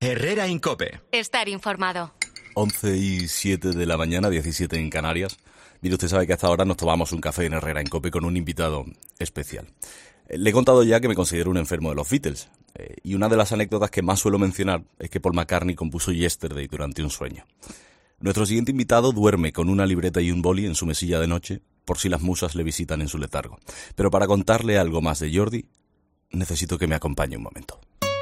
Herrera Incope. Estar informado. 11:07 de la mañana, 17 en Canarias. Mire, usted sabe que hasta ahora nos tomamos un café en Herrera Incope con un invitado especial. Le he contado ya que me considero un enfermo de los Beatles. Y una de las anécdotas que más suelo mencionar es que Paul McCartney compuso Yesterday durante un sueño. Nuestro siguiente invitado duerme con una libreta y un boli en su mesilla de noche por si las musas le visitan en su letargo. Pero para contarle algo más de Jordi, necesito que me acompañe un momento.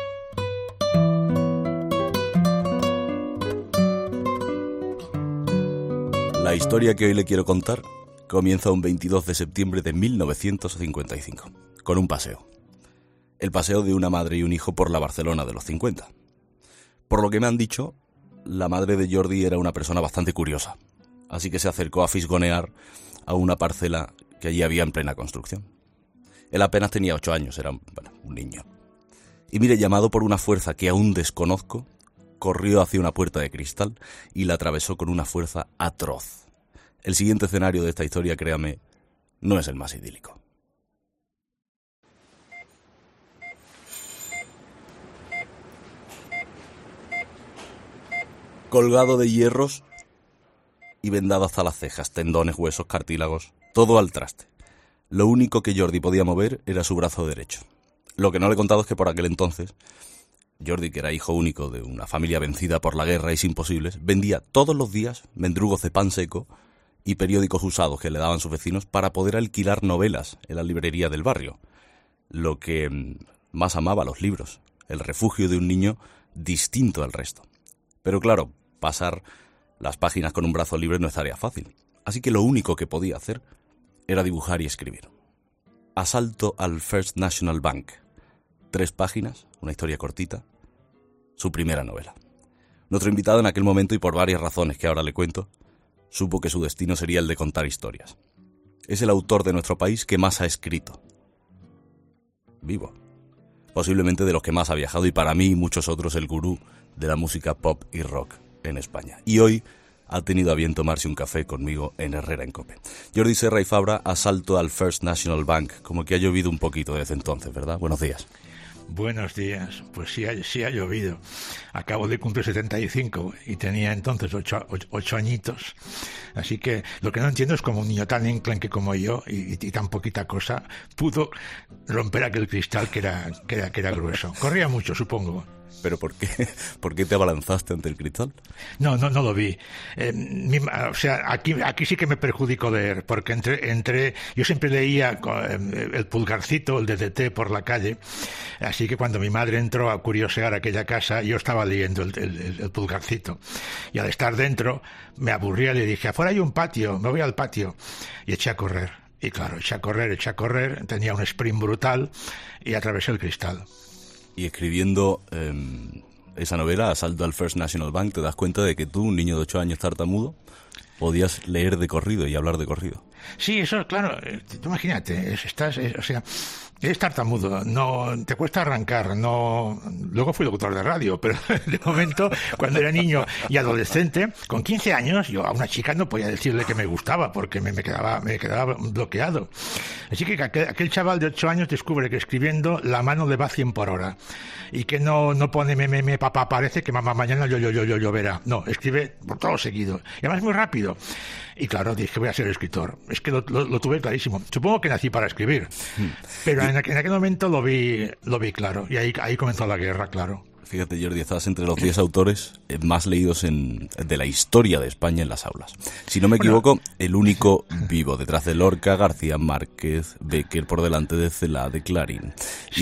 La historia que hoy le quiero contar comienza un 22 de septiembre de 1955, con un paseo. El paseo de una madre y un hijo por la Barcelona de los 50. Por lo que me han dicho, la madre de Jordi era una persona bastante curiosa, así que se acercó a fisgonear a una parcela que allí había en plena construcción. Él apenas tenía 8 años, era un niño. Y mire, llamado por una fuerza que aún desconozco, corrió hacia una puerta de cristal y la atravesó con una fuerza atroz. El siguiente escenario de esta historia, créame, no es el más idílico. Colgado de hierros y vendado hasta las cejas, tendones, huesos, cartílagos, todo al traste. Lo único que Jordi podía mover era su brazo derecho. Lo que no le he contado es que por aquel entonces Jordi, que era hijo único de una familia vencida por la guerra y sin posibles, vendía todos los días mendrugos de pan seco y periódicos usados que le daban sus vecinos para poder alquilar novelas en la librería del barrio. Lo que más amaba, los libros, el refugio de un niño distinto al resto. Pero claro, pasar las páginas con un brazo libre no es tarea fácil, así que lo único que podía hacer era dibujar y escribir. Asalto al First National Bank. 3 páginas, una historia cortita, su primera novela. Nuestro invitado en aquel momento, y por varias razones que ahora le cuento, supo que su destino sería el de contar historias. Es el autor de nuestro país que más ha escrito. Vivo. Posiblemente de los que más ha viajado y para mí y muchos otros el gurú de la música pop y rock en España. Y hoy ha tenido a bien tomarse un café conmigo en Herrera Incope. Jordi Serra y Fabra, asalto al First National Bank. Como que ha llovido un poquito desde entonces, ¿verdad? Buenos días. Buenos días, pues sí ha llovido. Acabo de cumplir 75 y tenía entonces 8 añitos. Así que lo que no entiendo es cómo un niño tan enclenque como yo y tan poquita cosa pudo romper aquel cristal que era grueso. Corría mucho, supongo. ¿Pero por qué te abalanzaste ante el cristal? No lo vi. O sea, aquí sí que me perjudicó leer, porque yo siempre leía el Pulgarcito, el DDT por la calle, así que cuando mi madre entró a curiosear aquella casa, yo estaba leyendo el Pulgarcito. Y al estar dentro, me aburría y le dije, afuera hay un patio, me voy al patio. Y eché a correr. Y claro, eché a correr, tenía un sprint brutal y atravesé el cristal. Y escribiendo esa novela, Asalto al First National Bank, te das cuenta de que tú, un niño de 8 años tartamudo, podías leer de corrido y hablar de corrido. Sí, eso, claro, tú imagínate, eres tartamudo, no te cuesta arrancar, no. Luego fui locutor de radio, pero de momento, cuando era niño y adolescente, con 15 años, yo a una chica no podía decirle que me gustaba, porque me quedaba bloqueado. Así que aquel chaval de 8 años descubre que escribiendo la mano le va 100 por hora. Y que no pone papá, parece que mamá mañana lloverá. No, escribe por todo seguido. Y además muy rápido. Y claro, dije, voy a ser escritor. Es que lo tuve clarísimo. Supongo que nací para escribir. Pero en aquel momento lo vi claro. Y ahí comenzó la guerra, claro. Fíjate, Jordi, estás entre los 10 autores más leídos de la historia de España en las aulas. Si no me equivoco, el único vivo, detrás de Lorca, García Márquez, Bécquer, por delante de Cela, de Clarín. Sí,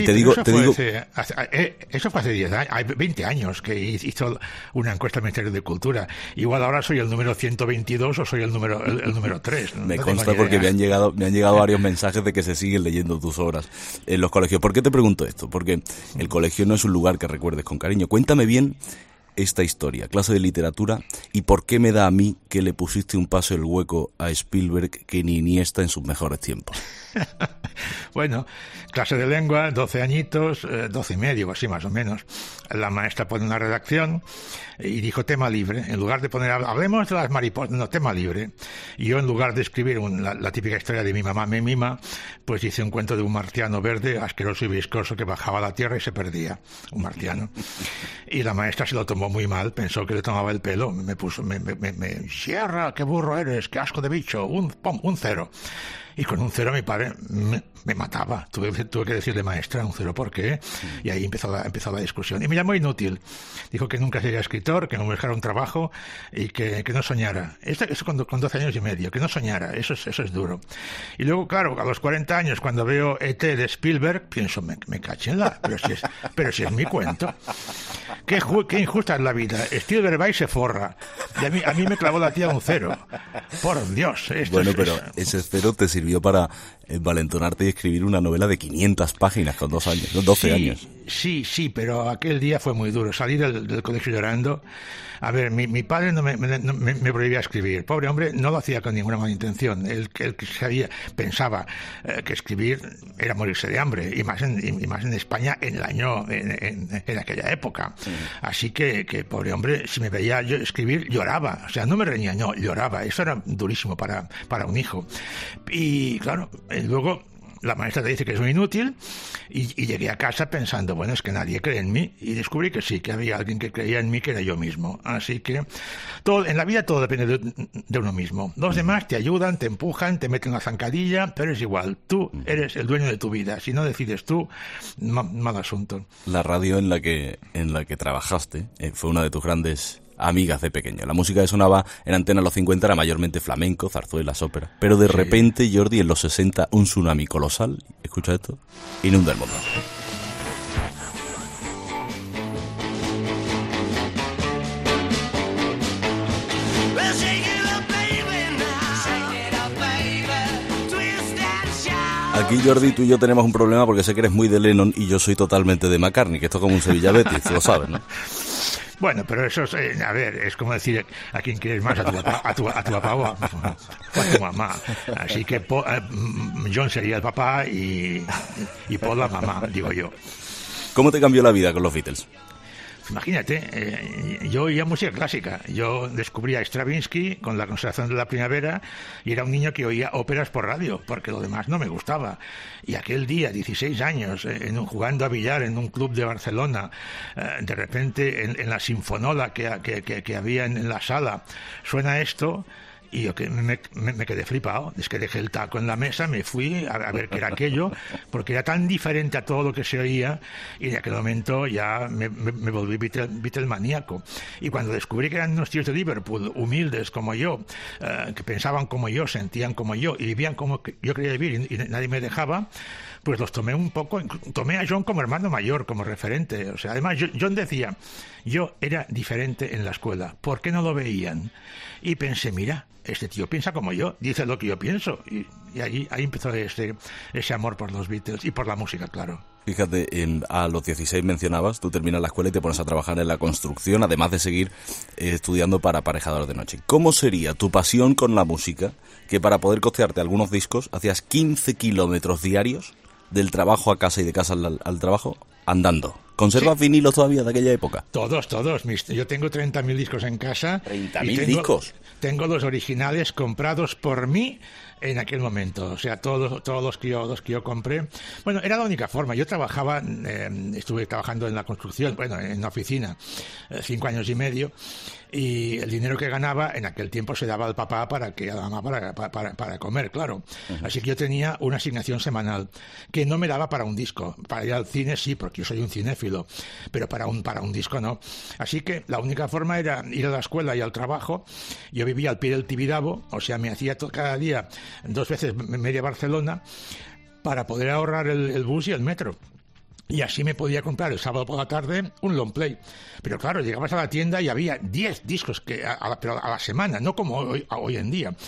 eso fue hace 10 años, hay 20 años que hizo una encuesta al Ministerio de Cultura. Igual ahora soy el número 122 o soy el número 3. Me consta porque me han llegado varios mensajes de que se siguen leyendo tus obras en los colegios. ¿Por qué te pregunto esto? Porque el colegio no es un lugar que recuerdes con cariño. Cuéntame bien esta historia? Clase de literatura, ¿y por qué me da a mí que le pusiste un paso el hueco a Spielberg que ni Iniesta en sus mejores tiempos? Bueno, clase de lengua, 12 añitos, 12 y medio, así más o menos. La maestra pone una redacción y dijo tema libre. En lugar de poner, hablemos de las mariposas, no, tema libre. Y yo, en lugar de escribir la típica historia de mi mamá me mima, pues hice un cuento de un marciano verde, asqueroso y viscoso, que bajaba a la tierra y se perdía. Un marciano. Y la maestra se lo tomó muy mal, pensó que le tomaba el pelo, me puso, Sierra, qué burro eres, qué asco de bicho, un 0. Y con un 0 mi padre me mataba. Tuve que decirle, maestra, un 0, ¿por qué? Y ahí empezó la discusión. Y me llamó inútil. Dijo que nunca sería escritor, que me buscara un trabajo y que no soñara. Eso con 12 años y medio, que no soñara. Eso es duro. Y luego, claro, a los 40 años, cuando veo E.T. de Spielberg, pienso, me cachenla, pero si es mi cuento. Qué injusta es la vida. Spielberg va y se forra. Y a mí me clavó la tía un 0. Por Dios. Pero ese 0 te sirvió para valentonarte y escribir una novela de 500 páginas con 12 años. Sí, pero aquel día fue muy duro. Salí del colegio llorando. A ver, mi padre no me prohibía escribir. Pobre hombre, no lo hacía con ninguna mala intención. Él pensaba que escribir era morirse de hambre, y más en España en aquella época. Así que pobre hombre, si me veía yo escribir, lloraba. O sea, no me reñía, lloraba. Eso era durísimo para un hijo. Y claro, luego la maestra te dice que es muy inútil, y llegué a casa pensando, bueno, es que nadie cree en mí, y descubrí que sí, que había alguien que creía en mí, que era yo mismo. Así que en la vida todo depende de uno mismo. Los demás te ayudan, te empujan, te meten una zancadilla, pero es igual, tú eres el dueño de tu vida. Si no decides tú, mal asunto. La radio en la que trabajaste fue una de tus grandes amigas de pequeño. La música que sonaba en Antena los 50 era mayormente flamenco, zarzuelas, ópera. Pero de repente, Jordi, en los 60, un tsunami colosal, escucha esto, inunda el mundo. Aquí, Jordi, tú y yo tenemos un problema porque sé que eres muy de Lennon y yo soy totalmente de McCartney, que esto es como un Sevilla Betis, tú lo sabes, ¿no? Bueno, pero eso es, es como decir a quién quieres más, a tu papá o a tu mamá. Así que John sería el papá y Paul la mamá, digo yo. ¿Cómo te cambió la vida con los Beatles? Imagínate, yo oía música clásica. Yo descubrí a Stravinsky con La Constelación de la Primavera y era un niño que oía óperas por radio, porque lo demás no me gustaba. Y aquel día, 16 años, jugando a billar en un club de Barcelona, de repente en la sinfonola que había en la sala, suena esto. Y yo que me quedé flipado. Es que dejé el taco en la mesa, me fui a ver qué era aquello, porque era tan diferente a todo lo que se oía, y en aquel momento ya me volví Beatlemaníaco. Y cuando descubrí que eran unos tíos de Liverpool, humildes como yo, que pensaban como yo, sentían como yo, y vivían como yo quería vivir, y nadie me dejaba, pues los tomé un poco, tomé a John como hermano mayor, como referente. O sea, además John decía, yo era diferente en la escuela, ¿por qué no lo veían? Y pensé, mira, este tío piensa como yo, dice lo que yo pienso. Y ahí empezó ese amor por los Beatles y por la música, claro. Fíjate, a los 16 mencionabas, tú terminas la escuela y te pones a trabajar en la construcción, además de seguir estudiando para aparejador de noche. ¿Cómo sería tu pasión con la música que para poder costearte algunos discos hacías 15 kilómetros diarios del trabajo a casa y de casa al trabajo andando? ¿Conservas vinilos todavía de aquella época? Todos. Yo tengo 30.000 discos en casa. ¿30.000 discos? Tengo los originales comprados por mí en aquel momento. O sea, todos los que yo compré. Bueno, era la única forma. Yo estuve trabajando en la construcción, en la oficina, 5 años y medio. Y el dinero que ganaba en aquel tiempo se daba al papá a la mamá para comer, claro. Así que yo tenía una asignación semanal que no me daba para un disco. Para ir al cine sí, porque yo soy un cinéfilo, pero para un disco no. Así que la única forma era ir a la escuela y al trabajo. Yo vivía al pie del Tibidabo, o sea, me hacía cada día 2 veces media Barcelona para poder ahorrar el bus y el metro. Y así me podía comprar el sábado por la tarde un long play. Pero claro, llegabas a la tienda y había 10 discos pero a la semana, no como hoy en día.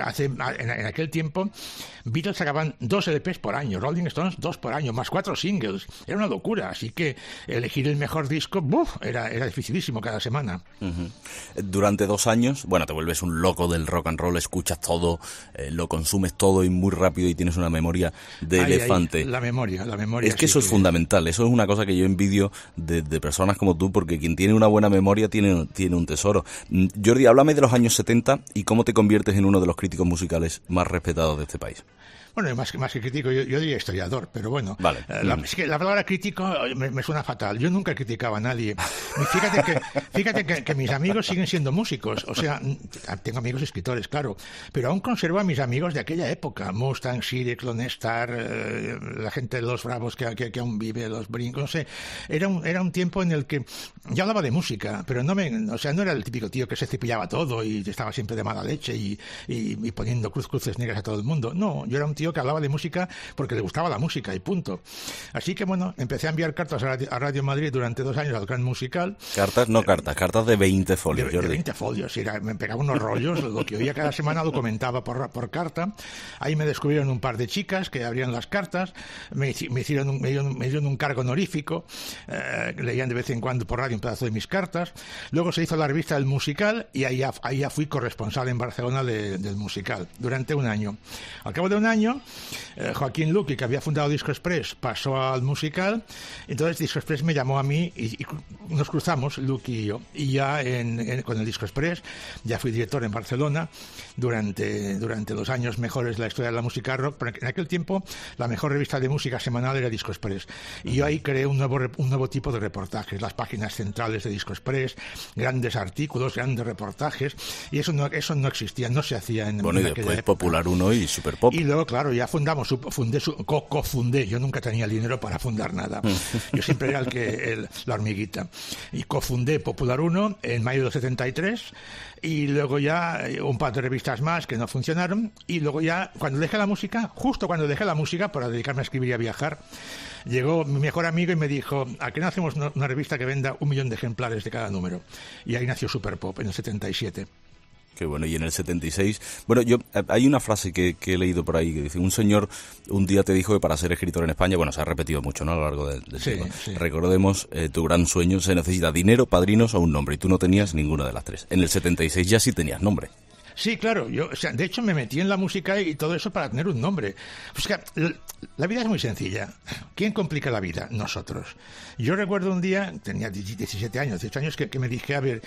En aquel tiempo, Beatles sacaban 2 LPs por año, Rolling Stones 2 por año, más 4 singles. Era una locura, así que elegir el mejor disco, era dificilísimo cada semana. Durante 2 años, bueno, te vuelves un loco del rock and roll, escuchas todo, lo consumes todo y muy rápido y tienes una memoria de elefante. La memoria. Es que eso es fundamental. Eso es una cosa que yo envidio de personas como tú, porque quien tiene una buena memoria tiene un tesoro. Jordi, háblame de los años 70 y cómo te conviertes en uno de los críticos musicales más respetados de este país. Bueno, más que crítico, yo diría historiador, pero bueno. Vale. Es que la palabra crítico me suena fatal. Yo nunca criticaba a nadie. Fíjate que mis amigos siguen siendo músicos. O sea, tengo amigos escritores, claro, pero aún conservo a mis amigos de aquella época. Mustang, Sirix, Lone Star, la gente de Los Bravos que aún vive, los Brincos, no sé. Era un tiempo en el que yo hablaba de música, pero no era el típico tío que se cepillaba todo y estaba siempre de mala leche y poniendo cruces negras a todo el mundo. No, yo era un tío que hablaba de música porque le gustaba la música y punto. Así que bueno, empecé a enviar cartas a Radio Madrid durante 2 años al Gran Musical. Cartas de 20 folios, Jordi. De 20 folios, me pegaba unos rollos, lo que oía cada semana lo comentaba por carta. Ahí me descubrieron un par de chicas que abrían las cartas, me dieron un cargo honorífico, leían de vez en cuando por radio un pedazo de mis cartas. Luego se hizo la revista del Musical y ahí ya fui corresponsal en Barcelona del Musical durante 1 año. Al cabo de 1 año, Joaquín Luqui, que había fundado Disco Express, pasó al Musical. Entonces Disco Express me llamó a mí y nos cruzamos, Luqui y yo. Y ya con el Disco Express ya fui director en Barcelona durante 2 años mejores de la historia de la música rock. Pero en aquel tiempo la mejor revista de música semanal era Disco Express. Y yo ahí creé un nuevo tipo de reportajes, las páginas centrales de Disco Express, grandes artículos, grandes reportajes. Y eso no existía, no se hacía en Bueno, y después Popular 1 y Super Pop. Y luego, claro, ya cofundé. Yo nunca tenía el dinero para fundar nada. Yo siempre era la hormiguita. Y cofundé Popular 1 en mayo del 73. Y luego ya un par de revistas más que no funcionaron. Y luego ya, justo cuando dejé la música para dedicarme a escribir y a viajar, llegó mi mejor amigo y me dijo: ¿a qué no hacemos una revista que venda 1 millón de ejemplares de cada número? Y ahí nació Super Pop en el 77. Qué bueno, y en el 76... Bueno, hay una frase que he leído por ahí que dice: un señor un día te dijo que para ser escritor en España, bueno, se ha repetido mucho, ¿no?, a lo largo del tiempo. Sí. Recordemos, tu gran sueño, se necesita dinero, padrinos o un nombre, y tú no tenías ninguna de las 3. En el 76 ya sí tenías nombre. Sí, claro. De hecho, me metí en la música y todo eso para tener un nombre. O sea, la vida es muy sencilla. ¿Quién complica la vida? Nosotros. Yo recuerdo un día, tenía 17 años, 18 años, que me dije, a ver,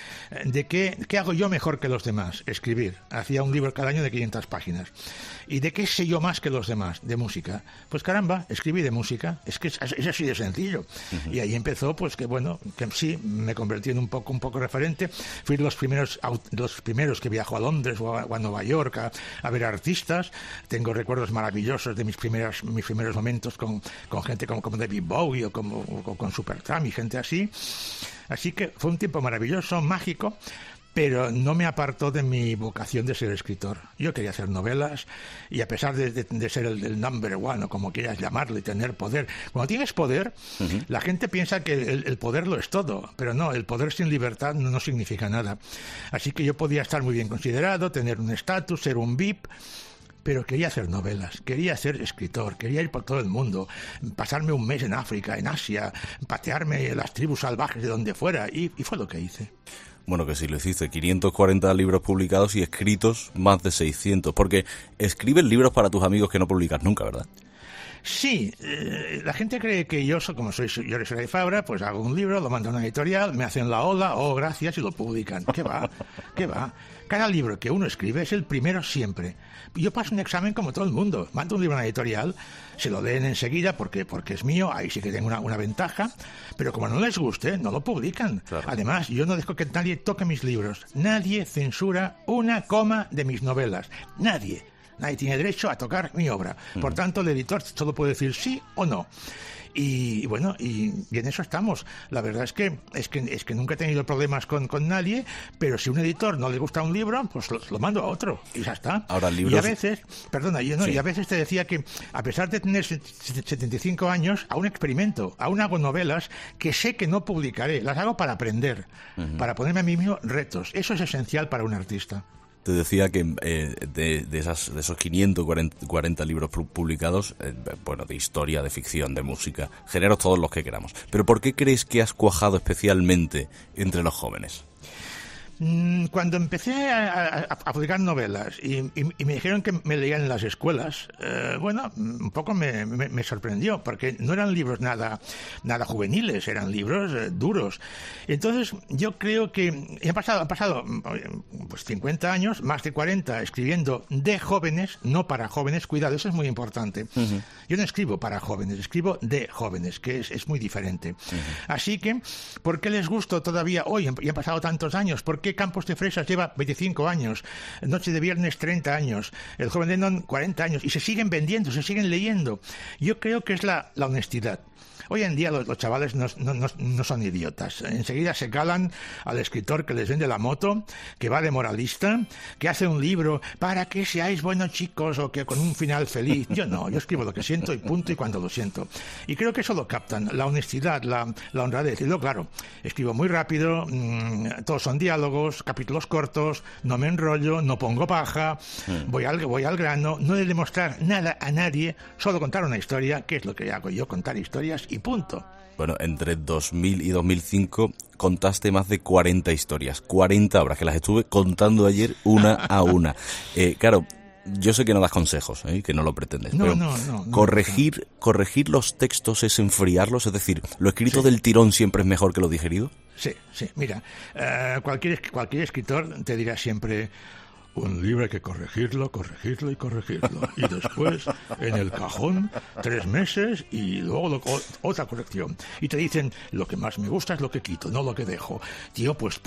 ¿qué hago yo mejor que los demás? Escribir. Hacía un libro cada año de 500 páginas. ¿Y de qué sé yo más que los demás? De música. Pues caramba, escribí de música. Es que es así de sencillo. Uh-huh. Y ahí empezó, pues que sí, me convertí en un poco referente. Fui de los primeros que viajó a Londres o a Nueva York a ver artistas. Tengo recuerdos maravillosos de mis primeros momentos con gente como David Bowie o con Supertramp y gente así. Así que fue un tiempo maravilloso, mágico, pero no me apartó de mi vocación de ser escritor. Yo quería hacer novelas y a pesar de ser el number one o como quieras llamarlo y tener poder, cuando tienes poder, uh-huh, la gente piensa que el poder lo es todo, pero no, el poder sin libertad no significa nada. Así que yo podía estar muy bien considerado, tener un estatus, ser un VIP, pero quería hacer novelas, quería ser escritor, quería ir por todo el mundo, pasarme un mes en África, en Asia, patearme las tribus salvajes de donde fuera, y fue lo que hice. Bueno, que sí lo hiciste, 540 libros publicados y escritos más de 600, porque escribes libros para tus amigos que no publicas nunca, ¿verdad? Sí, la gente cree que yo soy Jordi Fabra, pues hago un libro, lo mando a una editorial, me hacen la ola, gracias, y lo publican. ¿Qué va? Cada libro que uno escribe es el primero siempre. Yo paso un examen como todo el mundo. Mando un libro a una editorial, se lo leen enseguida porque es mío, ahí sí que tengo una ventaja, pero como no les guste, no lo publican. Claro. Además, yo no dejo que nadie toque mis libros. Nadie censura una coma de mis novelas. Nadie. nadie tiene derecho a tocar mi obra. Por tanto, el editor solo puede decir sí o no. Y bueno, y en eso estamos. La verdad es que nunca he tenido problemas con nadie, pero si a un editor no le gusta un libro, pues lo mando a otro y ya está. Ahora, libros... Y a veces, perdona, y a veces te decía que a pesar de tener 75 años, aún experimento, aún hago novelas que sé que no publicaré, las hago para aprender, para ponerme a mí mismo retos. Eso es esencial para un artista. Te decía que de esos 540 libros publicados, bueno, de historia, de ficción, de música, géneros todos los que queramos. Pero ¿por qué crees que has especialmente entre los jóvenes? Cuando empecé a publicar novelas y me dijeron que me leían en las escuelas, bueno, un poco me sorprendió, porque no eran libros nada juveniles, eran libros duros. Entonces, yo creo que han pasado pues 50 años, más de 40, escribiendo de jóvenes, no para jóvenes. Cuidado, eso es muy importante. Yo no escribo para jóvenes, escribo de jóvenes, que es muy diferente. Así que, ¿por qué les gusto todavía hoy? Y han pasado tantos años. ¿Por qué Campos de Fresas lleva 25 años, Noche de Viernes 30 años, El Joven Lennon 40 años, y se siguen vendiendo, se siguen leyendo? Yo creo que es la honestidad. Hoy en día los chavales no son idiotas. Enseguida se calan al escritor que les vende la moto, que va de moralista, que hace un libro para que seáis buenos chicos o que con un final feliz. Yo escribo lo que siento y punto, y cuando lo siento. Y creo que eso lo captan, la honestidad, la honradez. Y luego, claro, escribo muy rápido, todos son diálogos, capítulos cortos, no me enrollo, no pongo paja, voy al grano, no he de demostrar nada a nadie, solo contar una historia, que es lo que hago yo, contar historias y punto. Bueno, entre 2000 y 2005 contaste más de 40 historias, 40 obras, que las estuve contando ayer una a una. Claro, yo sé que no das consejos, que no lo pretendes, pero corregir los textos es enfriarlos, es decir, ¿lo escrito del tirón siempre es mejor que lo digerido? Sí, mira, cualquier escritor te dirá siempre: un libro hay que corregirlo. Y después, en el cajón, 3 meses y luego otra corrección. Y te dicen, lo que más me gusta es lo que quito, no lo que dejo. Tío, pues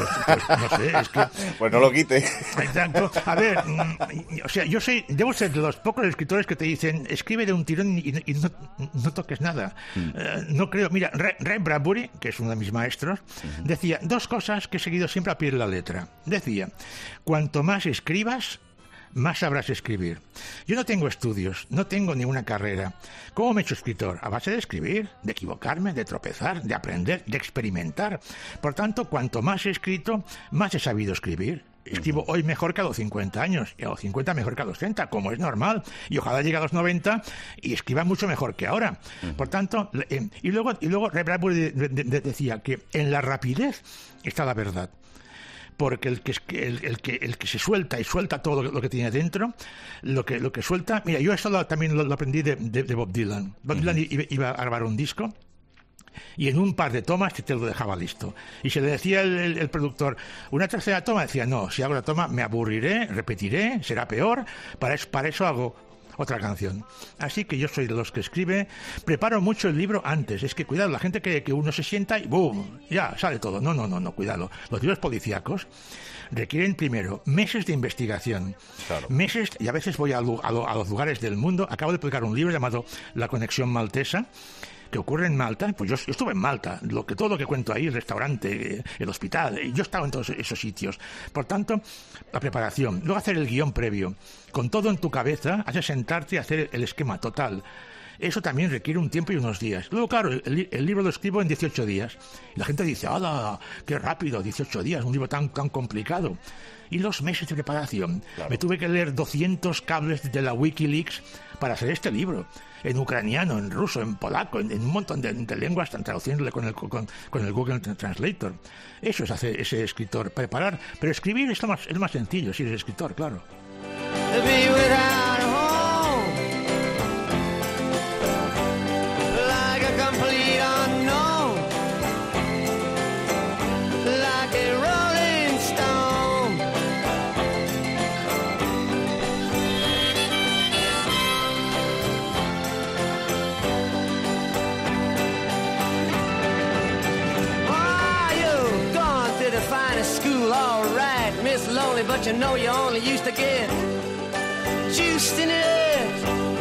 no sé, es que... Pues no lo quite. Exacto. A ver, o sea, debo ser de los pocos escritores que te dicen, escribe de un tirón y no toques nada. No creo... Mira, Ray Bradbury, que es uno de mis maestros, decía 2 cosas que he seguido siempre a pie de la letra. Decía, cuanto más escribas, más sabrás escribir. Yo no tengo estudios, no tengo ninguna carrera. ¿Cómo me he hecho escritor? A base de escribir, de equivocarme, de tropezar, de aprender, de experimentar. Por tanto, cuanto más he escrito, más he sabido escribir. Escribo hoy mejor que a los 50 años, y a los 50 mejor que a los 30, como es normal. Y ojalá llegue a los 90 y escriba mucho mejor que ahora. Por tanto, y luego Ray Bradbury decía que en la rapidez está la verdad. Porque el que se suelta y suelta todo lo que tiene dentro, lo que suelta... Mira, yo eso también lo aprendí de Bob Dylan. Bob Dylan iba a grabar un disco y en un par de tomas te lo dejaba listo. Y se le decía el productor, una tercera toma, decía, no, si hago la toma me aburriré, repetiré, será peor, para eso hago otra canción. Así que yo soy de los que escribe, preparo mucho el libro antes. Es que cuidado, la gente cree que uno se sienta y ¡boom! Ya, sale todo. No, cuidado. Los libros policíacos requieren primero meses de investigación. Claro. Meses, y a veces voy a los lugares del mundo. Acabo de publicar un libro llamado La Conexión Maltesa, que ocurre en Malta. Pues yo estuve en Malta, todo lo que cuento ahí, el restaurante, el hospital, yo estaba en todos esos sitios. Por tanto, la preparación, luego hacer el guión previo, con todo en tu cabeza, has de sentarte y hacer el esquema total. Eso también requiere un tiempo y unos días. Luego, claro, el libro lo escribo en 18 días. Y la gente dice, ¡hala! ¡Qué rápido! 18 días, un libro tan complicado. Y los meses de preparación. Claro. Me tuve que leer 200 cables de la Wikileaks para hacer este libro. En ucraniano, en ruso, en polaco, en un montón de lenguas, traduciéndole con el Google Translator. Eso es hacer ese escritor, preparar. Pero escribir es lo más sencillo, si eres escritor, claro. Lonely, but you know you only used to get boosting it.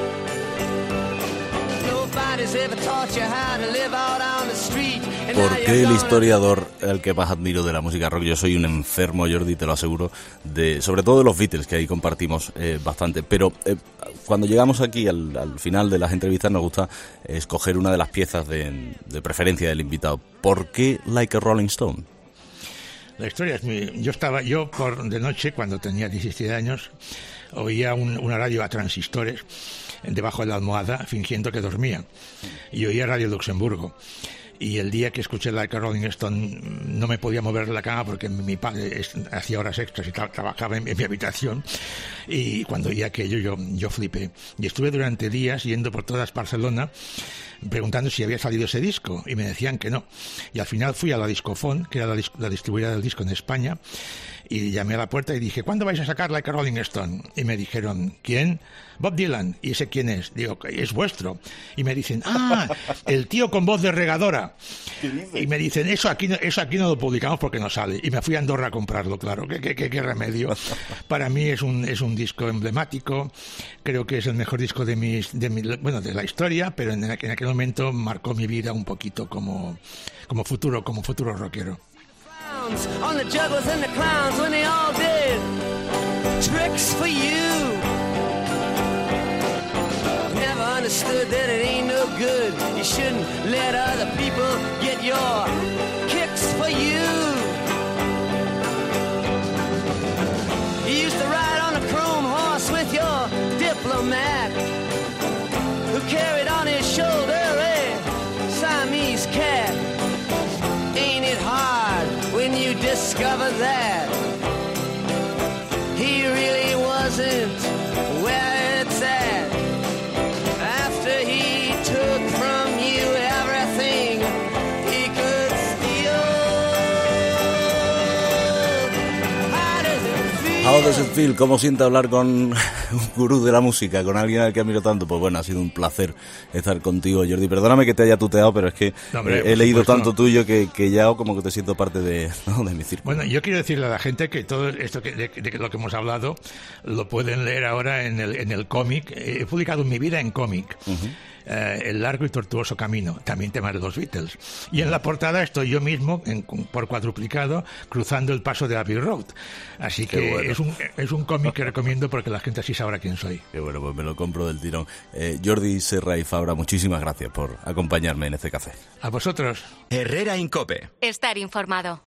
Nobody's ever taught you how to live out on the street. ¿Por qué el historiador al que más admiro de la música rock? Yo soy un enfermo, Jordi, te lo aseguro, sobre todo de los Beatles, que ahí compartimos bastante. Pero cuando llegamos aquí al final de las entrevistas nos gusta escoger una de las piezas de preferencia del invitado. ¿Por qué Like a Rolling Stone? La historia es yo de noche, cuando tenía 17 años, oía una radio a transistores debajo de la almohada fingiendo que dormía, y oía Radio Luxemburgo. Y el día que escuché Like a Rolling Stone no me podía mover de la cama porque mi padre hacía horas extras y trabajaba en mi habitación, y cuando oí aquello yo flipé. Y estuve durante días yendo por toda Barcelona preguntando si había salido ese disco, y me decían que no. Y al final fui a la Discofon, que era la distribuidora del disco en España, y llamé a la puerta y dije, ¿cuándo vais a sacar Like a Rolling Stone? Y me dijeron, ¿quién? Bob Dylan. ¿Y ese quién es? Digo, es vuestro. Y me dicen, el tío con voz de regadora. Y me dicen, eso aquí no lo publicamos porque no sale. Y me fui a Andorra a comprarlo, claro. ¿Qué remedio? Para mí es un disco emblemático. Creo que es el mejor disco de la historia, pero en aquel momento marcó mi vida un poquito como futuro rockero. On the jugglers and the clowns when they all did tricks for you. Never understood that it ain't no good. You shouldn't let other people get your kicks for you. You used to ride on a chrome horse with your diplomat, who carried on his shoulder a Siamese cat. Ain't it hard when you discover that he really wasn't where it's at, after he took from you everything he could steal? How does it feel? ¿Cómo siente hablar con un gurú de la música, con alguien al que admiro tanto? Pues bueno, ha sido un placer estar contigo, Jordi. Perdóname que te haya tuteado, pero es que he leído tanto tuyo que ya como que te siento parte de mi círculo. Bueno, yo quiero decirle a la gente que todo esto de lo que hemos hablado lo pueden leer ahora en el cómic. He publicado mi vida en cómic. Uh-huh. El largo y tortuoso camino, también tema de los Beatles. Y en la portada estoy yo mismo, por cuadruplicado, cruzando el paso de Abbey Road. Así que bueno, es un cómic que recomiendo porque la gente así sabrá quién soy. Qué bueno, pues me lo compro del tirón. Jordi Serra y Fabra, muchísimas gracias por acompañarme en este café. A vosotros. Herrera en COPE. Estar informado.